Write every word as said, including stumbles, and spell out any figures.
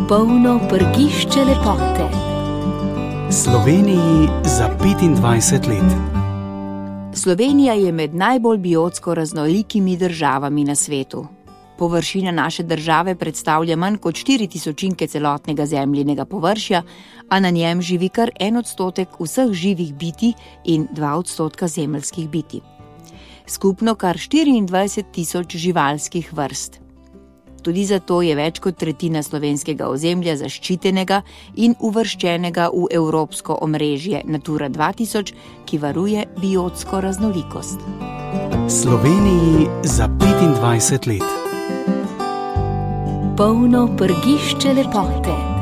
Polno prgišče lepote. Sloveniji za petindvajset let. Slovenija je med najbolj biotsko raznolikimi državami na svetu. Površina naše države predstavlja manj kot štiri tisočinke celotnega zemljinega površja, a na njem živi kar en odstotek vseh živih bitij in dva odstotka zemeljskih bitij. Skupno kar štiriindvajset tisoč živalskih vrst. Tudi zato je več kot tretjina slovenskega ozemlja zaščitenega in uvrščenega v evropsko omrežje Natura dva tisoč, ki varuje biotsko raznolikost. Sloveniji za petindvajset let. Polno prgišče lepote.